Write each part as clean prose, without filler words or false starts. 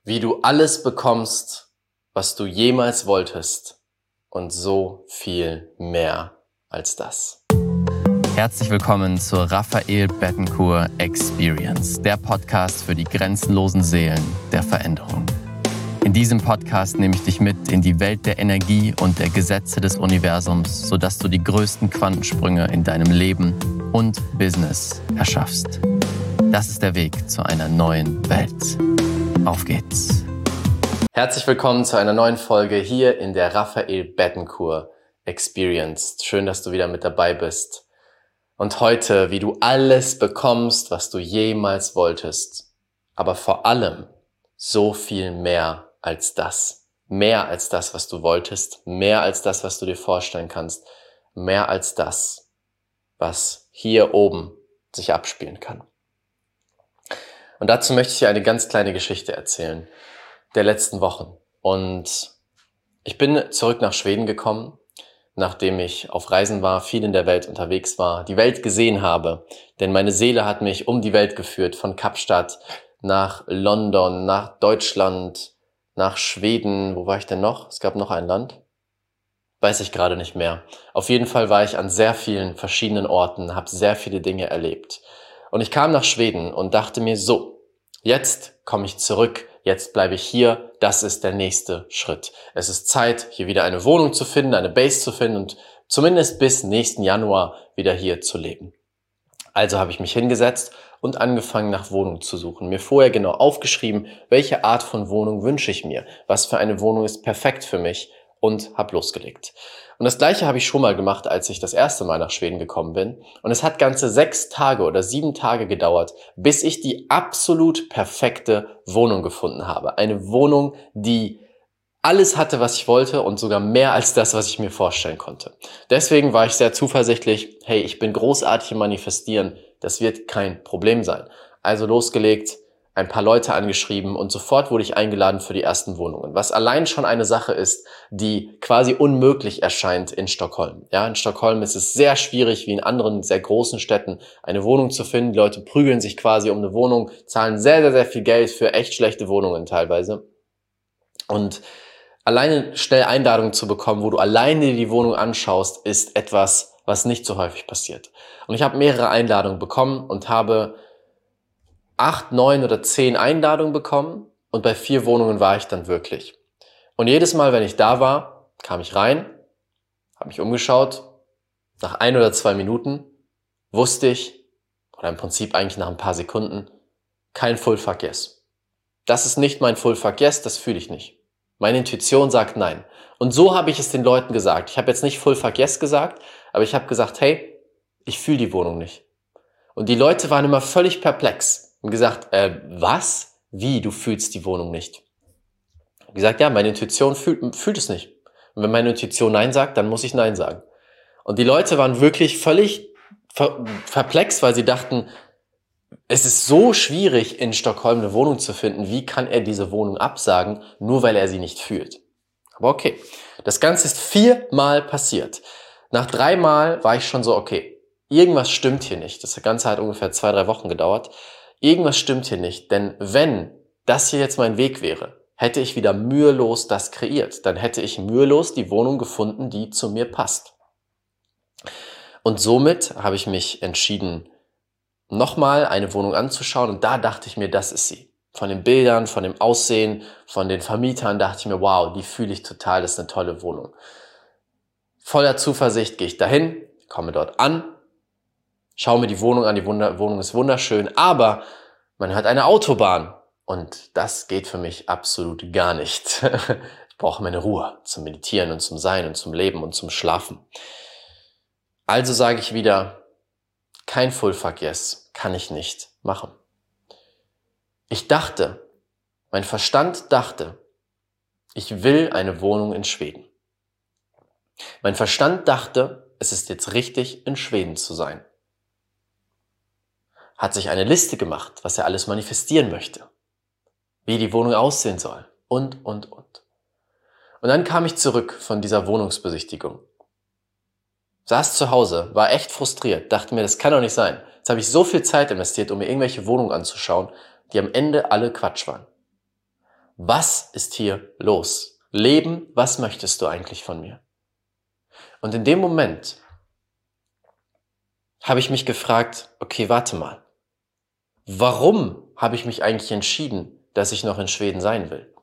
Wie du alles bekommst, was du jemals wolltest und so viel mehr als das. Herzlich willkommen zur Raphael Bettencourt Experience, der Podcast für die grenzenlosen Seelen der Veränderung. In diesem Podcast nehme ich dich mit in die Welt der Energie und der Gesetze des Universums, sodass du die größten Quantensprünge in deinem Leben und Business erschaffst. Das ist der Weg zu einer neuen Welt. Auf geht's! Herzlich willkommen zu einer neuen Folge hier in der Raphael Bettencourt Experience. Schön, dass du wieder mit dabei bist. Und heute, wie du alles bekommst, was du jemals wolltest. Aber vor allem so viel mehr als das. Mehr als das, was du wolltest. Mehr als das, was du dir vorstellen kannst. Mehr als das, was hier oben sich abspielen kann. Und dazu möchte ich dir eine ganz kleine Geschichte erzählen der letzten Wochen. Und ich bin zurück nach Schweden gekommen, nachdem ich auf Reisen war, viel in der Welt unterwegs war, die Welt gesehen habe. Denn meine Seele hat mich um die Welt geführt, von Kapstadt nach London, nach Deutschland, nach Schweden. Wo war ich denn noch? Es gab noch ein Land. Weiß ich gerade nicht mehr. Auf jeden Fall war ich an sehr vielen verschiedenen Orten, habe sehr viele Dinge erlebt. Und ich kam nach Schweden und dachte mir so, jetzt komme ich zurück, jetzt bleibe ich hier, das ist der nächste Schritt. Es ist Zeit, hier wieder eine Wohnung zu finden, eine Base zu finden und zumindest bis nächsten Januar wieder hier zu leben. Also habe ich mich hingesetzt und angefangen nach Wohnungen zu suchen. Mir vorher genau aufgeschrieben, welche Art von Wohnung wünsche ich mir, was für eine Wohnung ist perfekt für mich und habe losgelegt. Und das Gleiche habe ich schon mal gemacht, als ich das erste Mal nach Schweden gekommen bin. Und es hat ganze 6 Tage oder 7 Tage gedauert, bis ich die absolut perfekte Wohnung gefunden habe. Eine Wohnung, die alles hatte, was ich wollte und sogar mehr als das, was ich mir vorstellen konnte. Deswegen war ich sehr zuversichtlich, hey, ich bin großartig im Manifestieren, das wird kein Problem sein. Also losgelegt, ein paar Leute angeschrieben und sofort wurde ich eingeladen für die ersten Wohnungen. Was allein schon eine Sache ist, die quasi unmöglich erscheint in Stockholm. Ja, in Stockholm ist es sehr schwierig, wie in anderen sehr großen Städten, eine Wohnung zu finden. Die Leute prügeln sich quasi um eine Wohnung, zahlen sehr, sehr, sehr viel Geld für echt schlechte Wohnungen teilweise. Und alleine schnell Einladungen zu bekommen, wo du alleine die Wohnung anschaust, ist etwas, was nicht so häufig passiert. Und ich habe mehrere Einladungen bekommen und habe 8, 9 oder 10 Einladungen bekommen und bei 4 Wohnungen war ich dann wirklich. Und jedes Mal, wenn ich da war, kam ich rein, habe mich umgeschaut, nach 1 oder 2 Minuten wusste ich, oder im Prinzip eigentlich nach ein paar Sekunden, kein Full Fuck Yes. Das ist nicht mein Full Fuck Yes, das fühle ich nicht. Meine Intuition sagt nein. Und so habe ich es den Leuten gesagt. Ich habe jetzt nicht Full Fuck Yes gesagt, aber ich habe gesagt, hey, ich fühle die Wohnung nicht. Und die Leute waren immer völlig perplex und gesagt, was? Wie, du fühlst die Wohnung nicht? Ich habe gesagt, ja, meine Intuition fühlt es nicht. Und wenn meine Intuition Nein sagt, dann muss ich Nein sagen. Und die Leute waren wirklich völlig perplex, weil sie dachten, es ist so schwierig, in Stockholm eine Wohnung zu finden. Wie kann er diese Wohnung absagen, nur weil er sie nicht fühlt? Aber okay, das Ganze ist 4 Mal passiert. Nach 3 Mal war ich schon so, okay, irgendwas stimmt hier nicht. Das Ganze hat ungefähr 2, 3 Wochen gedauert. Irgendwas stimmt hier nicht, denn wenn das hier jetzt mein Weg wäre, hätte ich wieder mühelos das kreiert. Dann hätte ich mühelos die Wohnung gefunden, die zu mir passt. Und somit habe ich mich entschieden, nochmal eine Wohnung anzuschauen und da dachte ich mir, das ist sie. Von den Bildern, von dem Aussehen, von den Vermietern dachte ich mir, wow, die fühle ich total, das ist eine tolle Wohnung. Voller Zuversicht gehe ich dahin, komme dort an, schaue mir die Wohnung an, die Wohnung ist wunderschön, aber man hat eine Autobahn und das geht für mich absolut gar nicht. Ich brauche meine Ruhe zum Meditieren und zum Sein und zum Leben und zum Schlafen. Also sage ich wieder, kein Full Fuck Yes kann ich nicht machen. Ich dachte, mein Verstand dachte, ich will eine Wohnung in Schweden. Mein Verstand dachte, es ist jetzt richtig, in Schweden zu sein. Hat sich eine Liste gemacht, was er alles manifestieren möchte, wie die Wohnung aussehen soll und. Und dann kam ich zurück von dieser Wohnungsbesichtigung. Saß zu Hause, war echt frustriert, dachte mir, das kann doch nicht sein. Jetzt habe ich so viel Zeit investiert, um mir irgendwelche Wohnungen anzuschauen, die am Ende alle Quatsch waren. Was ist hier los? Leben, was möchtest du eigentlich von mir? Und in dem Moment habe ich mich gefragt, okay, warte mal. Warum habe ich mich eigentlich entschieden, dass ich noch in Schweden sein will?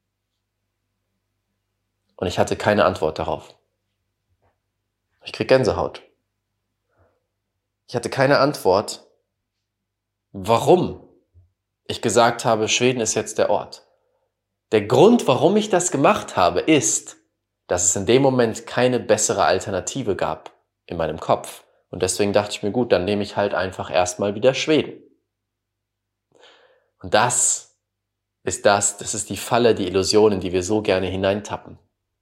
Und ich hatte keine Antwort darauf. Ich krieg Gänsehaut. Ich hatte keine Antwort, warum ich gesagt habe, Schweden ist jetzt der Ort. Der Grund, warum ich das gemacht habe, ist, dass es in dem Moment keine bessere Alternative gab in meinem Kopf. Und deswegen dachte ich mir, gut, dann nehme ich halt einfach erstmal wieder Schweden. Und das ist die Falle, die Illusion, in die wir so gerne hineintappen.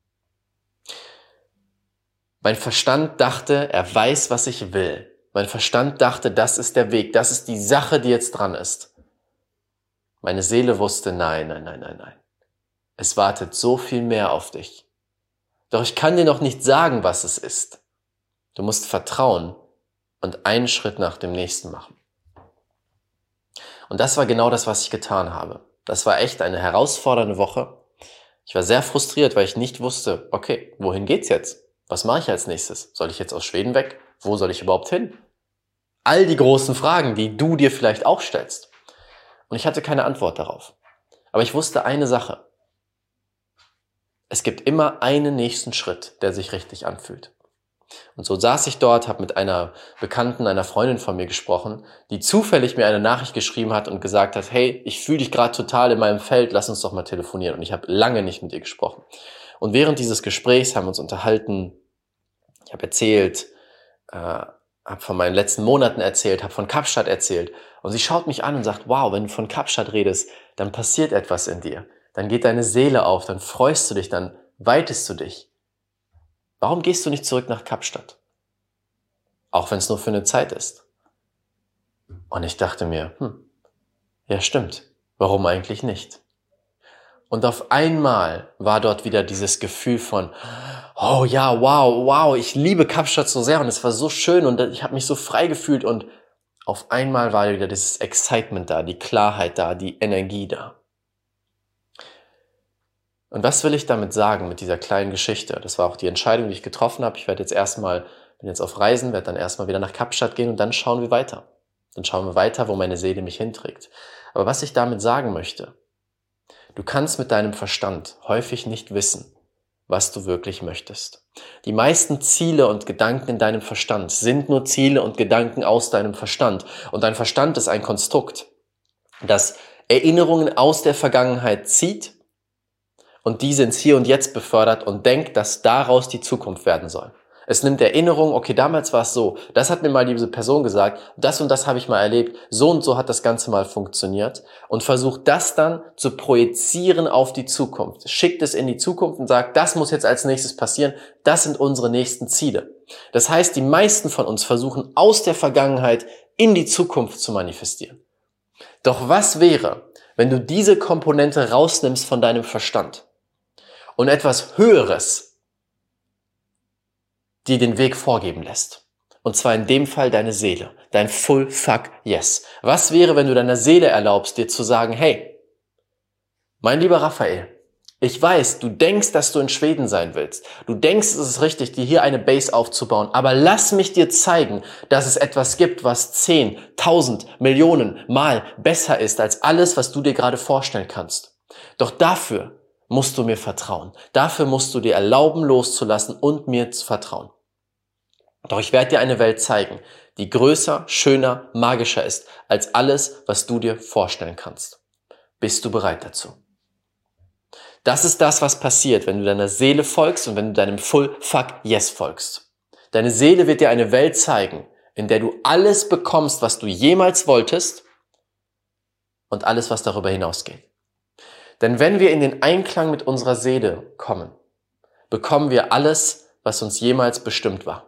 Mein Verstand dachte, er weiß, was ich will. Mein Verstand dachte, das ist der Weg, das ist die Sache, die jetzt dran ist. Meine Seele wusste, nein. Es wartet so viel mehr auf dich. Doch ich kann dir noch nicht sagen, was es ist. Du musst vertrauen und einen Schritt nach dem nächsten machen. Und das war genau das, was ich getan habe. Das war echt eine herausfordernde Woche. Ich war sehr frustriert, weil ich nicht wusste, okay, wohin geht's jetzt? Was mache ich als nächstes? Soll ich jetzt aus Schweden weg? Wo soll ich überhaupt hin? All die großen Fragen, die du dir vielleicht auch stellst. Und ich hatte keine Antwort darauf. Aber ich wusste eine Sache. Es gibt immer einen nächsten Schritt, der sich richtig anfühlt. Und so saß ich dort, habe mit einer Bekannten, einer Freundin von mir gesprochen, die zufällig mir eine Nachricht geschrieben hat und gesagt hat, hey, ich fühle dich gerade total in meinem Feld, lass uns doch mal telefonieren. Und ich habe lange nicht mit ihr gesprochen. Und während dieses Gesprächs haben wir uns unterhalten, ich habe erzählt, habe von meinen letzten Monaten erzählt, habe von Kapstadt erzählt. Und sie schaut mich an und sagt, wow, wenn du von Kapstadt redest, dann passiert etwas in dir. Dann geht deine Seele auf, dann freust du dich, dann weitest du dich. Warum gehst du nicht zurück nach Kapstadt? Auch wenn es nur für eine Zeit ist. Und ich dachte mir, ja stimmt, warum eigentlich nicht? Und auf einmal war dort wieder dieses Gefühl von, oh ja, wow, ich liebe Kapstadt so sehr und es war so schön und ich habe mich so frei gefühlt und auf einmal war wieder dieses Excitement da, die Klarheit da, die Energie da. Und was will ich damit sagen mit dieser kleinen Geschichte? Das war auch die Entscheidung, die ich getroffen habe. Ich bin jetzt auf Reisen, werde dann erstmal wieder nach Kapstadt gehen und dann schauen wir weiter. Dann schauen wir weiter, wo meine Seele mich hinträgt. Aber was ich damit sagen möchte, du kannst mit deinem Verstand häufig nicht wissen, was du wirklich möchtest. Die meisten Ziele und Gedanken in deinem Verstand sind nur Ziele und Gedanken aus deinem Verstand. Und dein Verstand ist ein Konstrukt, das Erinnerungen aus der Vergangenheit zieht und diese ins Hier und Jetzt befördert und denkt, dass daraus die Zukunft werden soll. Es nimmt Erinnerungen, okay, damals war es so, das hat mir mal diese Person gesagt, das und das habe ich mal erlebt, so und so hat das Ganze mal funktioniert und versucht das dann zu projizieren auf die Zukunft. Schickt es in die Zukunft und sagt, das muss jetzt als nächstes passieren, das sind unsere nächsten Ziele. Das heißt, die meisten von uns versuchen aus der Vergangenheit in die Zukunft zu manifestieren. Doch was wäre, wenn du diese Komponente rausnimmst von deinem Verstand und etwas Höheres die den Weg vorgeben lässt? Und zwar in dem Fall deine Seele, dein Full Fuck Yes. Was wäre, wenn du deiner Seele erlaubst, dir zu sagen, hey, mein lieber Raphael, ich weiß, du denkst, dass du in Schweden sein willst. Du denkst, es ist richtig, dir hier eine Base aufzubauen. Aber lass mich dir zeigen, dass es etwas gibt, was 10, 1000, Millionen Mal besser ist als alles, was du dir gerade vorstellen kannst. Doch dafür musst du mir vertrauen. Dafür musst du dir erlauben, loszulassen und mir zu vertrauen. Doch ich werde dir eine Welt zeigen, die größer, schöner, magischer ist als alles, was du dir vorstellen kannst. Bist du bereit dazu? Das ist das, was passiert, wenn du deiner Seele folgst und wenn du deinem Full Fuck Yes folgst. Deine Seele wird dir eine Welt zeigen, in der du alles bekommst, was du jemals wolltest und alles, was darüber hinausgeht. Denn wenn wir in den Einklang mit unserer Seele kommen, bekommen wir alles, was uns jemals bestimmt war.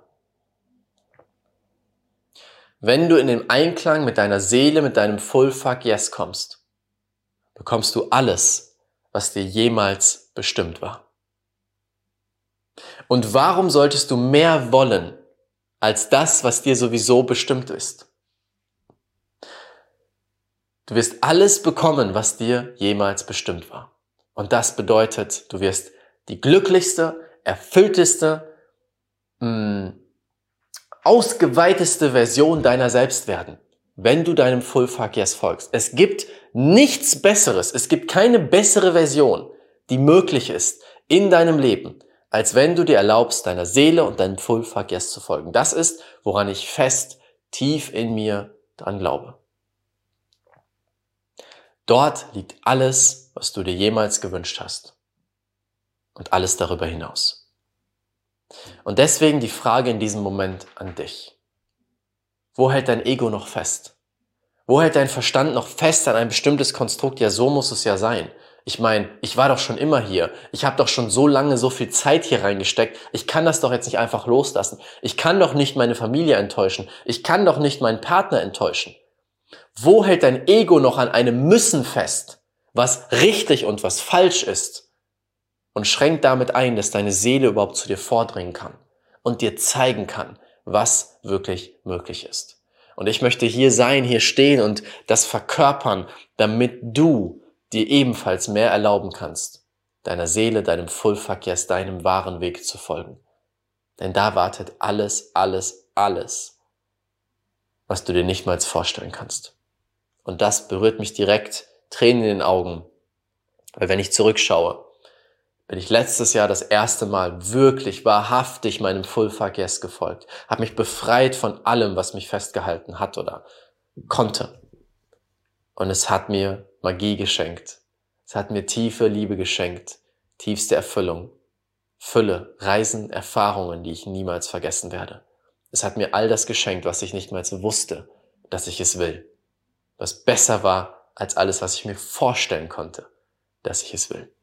Wenn du in den Einklang mit deiner Seele, mit deinem Full Fuck Yes kommst, bekommst du alles, was dir jemals bestimmt war. Und warum solltest du mehr wollen, als das, was dir sowieso bestimmt ist? Du wirst alles bekommen, was dir jemals bestimmt war. Und das bedeutet, du wirst die glücklichste, erfüllteste, ausgeweiteste Version deiner selbst werden, wenn du deinem Full Fuck Yes folgst. Es gibt nichts Besseres, es gibt keine bessere Version, die möglich ist in deinem Leben, als wenn du dir erlaubst, deiner Seele und deinem Full Fuck Yes zu folgen. Das ist, woran ich fest, tief in mir dran glaube. Dort liegt alles, was du dir jemals gewünscht hast. Und alles darüber hinaus. Und deswegen die Frage in diesem Moment an dich. Wo hält dein Ego noch fest? Wo hält dein Verstand noch fest an ein bestimmtes Konstrukt? Ja, so muss es ja sein. Ich meine, ich war doch schon immer hier. Ich habe doch schon so lange so viel Zeit hier reingesteckt. Ich kann das doch jetzt nicht einfach loslassen. Ich kann doch nicht meine Familie enttäuschen. Ich kann doch nicht meinen Partner enttäuschen. Wo hält dein Ego noch an einem Müssen fest, was richtig und was falsch ist? Und schränkt damit ein, dass deine Seele überhaupt zu dir vordringen kann und dir zeigen kann, was wirklich möglich ist. Und ich möchte hier sein, hier stehen und das verkörpern, damit du dir ebenfalls mehr erlauben kannst, deiner Seele, deinem Full Fuck Yes, deinem wahren Weg zu folgen. Denn da wartet alles, was du dir nicht mal vorstellen kannst. Und das berührt mich direkt, Tränen in den Augen, weil wenn ich zurückschaue, bin ich letztes Jahr das erste Mal wirklich wahrhaftig meinem Full Fuck Yes gefolgt. Habe mich befreit von allem, was mich festgehalten hat oder konnte. Und es hat mir Magie geschenkt. Es hat mir tiefe Liebe geschenkt, tiefste Erfüllung, Fülle, Reisen, Erfahrungen, die ich niemals vergessen werde. Es hat mir all das geschenkt, was ich nicht mal wusste, dass ich es will. Was besser war als alles, was ich mir vorstellen konnte, dass ich es will.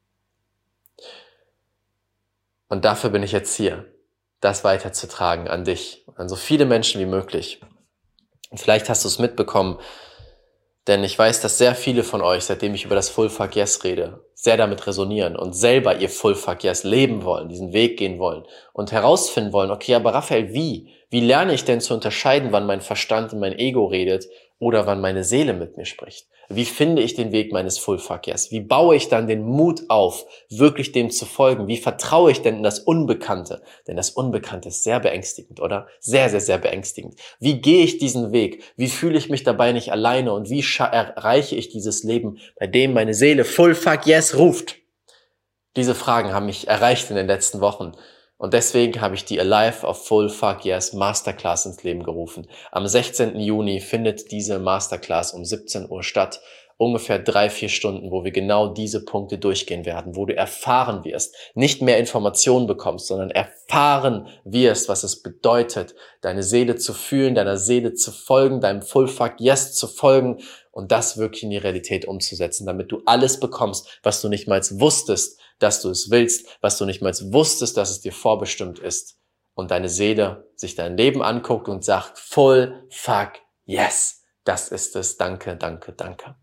Und dafür bin ich jetzt hier, das weiterzutragen an dich, an so viele Menschen wie möglich. Und vielleicht hast du es mitbekommen, denn ich weiß, dass sehr viele von euch, seitdem ich über das Full Fuck Yes rede, sehr damit resonieren und selber ihr Full Fuck Yes leben wollen, diesen Weg gehen wollen und herausfinden wollen, okay, aber Raphael, wie lerne ich denn zu unterscheiden, wann mein Verstand und mein Ego redet oder wann meine Seele mit mir spricht? Wie finde ich den Weg meines Full Fuck Yes? Wie baue ich dann den Mut auf, wirklich dem zu folgen? Wie vertraue ich denn in das Unbekannte? Denn das Unbekannte ist sehr beängstigend, oder? Sehr, sehr, sehr beängstigend. Wie gehe ich diesen Weg? Wie fühle ich mich dabei nicht alleine? Und wie erreiche ich dieses Leben, bei dem meine Seele Full Fuck Yes ruft? Diese Fragen haben mich erreicht in den letzten Wochen. Und deswegen habe ich die Alive of Full Fuck Yes Masterclass ins Leben gerufen. Am 16. Juni findet diese Masterclass um 17 Uhr statt. Ungefähr 3-4 Stunden, wo wir genau diese Punkte durchgehen werden, wo du erfahren wirst, nicht mehr Informationen bekommst, sondern erfahren wirst, was es bedeutet, deine Seele zu fühlen, deiner Seele zu folgen, deinem Full Fuck Yes zu folgen und das wirklich in die Realität umzusetzen, damit du alles bekommst, was du nicht mal wusstest, dass du es willst, was du nicht mal wusstest, dass es dir vorbestimmt ist. Und deine Seele sich dein Leben anguckt und sagt, Full Fuck Yes, das ist es, danke, danke, danke.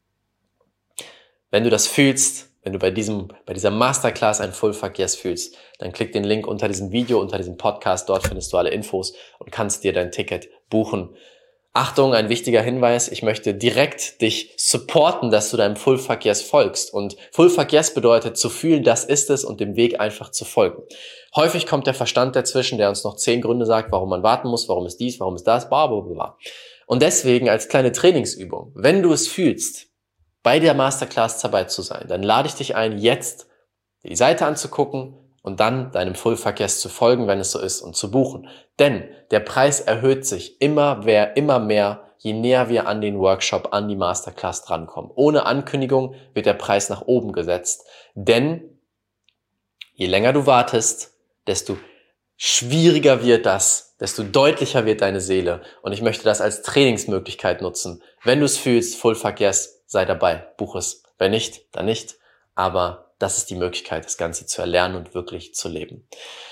Wenn du das fühlst, wenn du bei dieser Masterclass ein Full Fuck Yes fühlst, dann klick den Link unter diesem Video, unter diesem Podcast, dort findest du alle Infos und kannst dir dein Ticket buchen. Achtung, ein wichtiger Hinweis, ich möchte direkt dich supporten, dass du deinem Full Fuck Yes folgst. Und Full Fuck Yes bedeutet zu fühlen, das ist es und dem Weg einfach zu folgen. Häufig kommt der Verstand dazwischen, der uns noch 10 Gründe sagt, warum man warten muss, warum ist dies, warum ist das, bla bla bla. Und deswegen als kleine Trainingsübung, wenn du es fühlst, bei der Masterclass dabei zu sein, dann lade ich dich ein, jetzt die Seite anzugucken und dann deinem Full Fuck Yes zu folgen, wenn es so ist, und zu buchen. Denn der Preis erhöht sich immer mehr, je näher wir an den Workshop, an die Masterclass drankommen. Ohne Ankündigung wird der Preis nach oben gesetzt. Denn je länger du wartest, desto schwieriger wird das, desto deutlicher wird deine Seele. Und ich möchte das als Trainingsmöglichkeit nutzen. Wenn du es fühlst, Full Fuck Yes, sei dabei, buch es. Wenn nicht, dann nicht. Aber das ist die Möglichkeit, das Ganze zu erlernen und wirklich zu leben.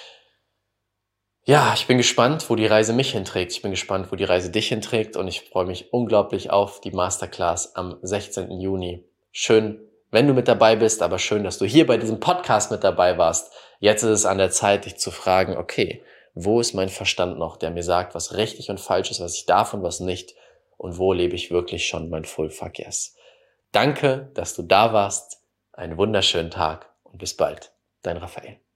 Ja, ich bin gespannt, wo die Reise mich hinträgt. Ich bin gespannt, wo die Reise dich hinträgt. Und ich freue mich unglaublich auf die Masterclass am 16. Juni. Schön, wenn du mit dabei bist, aber schön, dass du hier bei diesem Podcast mit dabei warst. Jetzt ist es an der Zeit, dich zu fragen, okay, wo ist mein Verstand noch, der mir sagt, was richtig und falsch ist, was ich darf und was nicht? Und wo lebe ich wirklich schon mein Full Fuck Yes? Danke, dass du da warst. einen wunderschönen Tag und bis bald. Dein Raphael.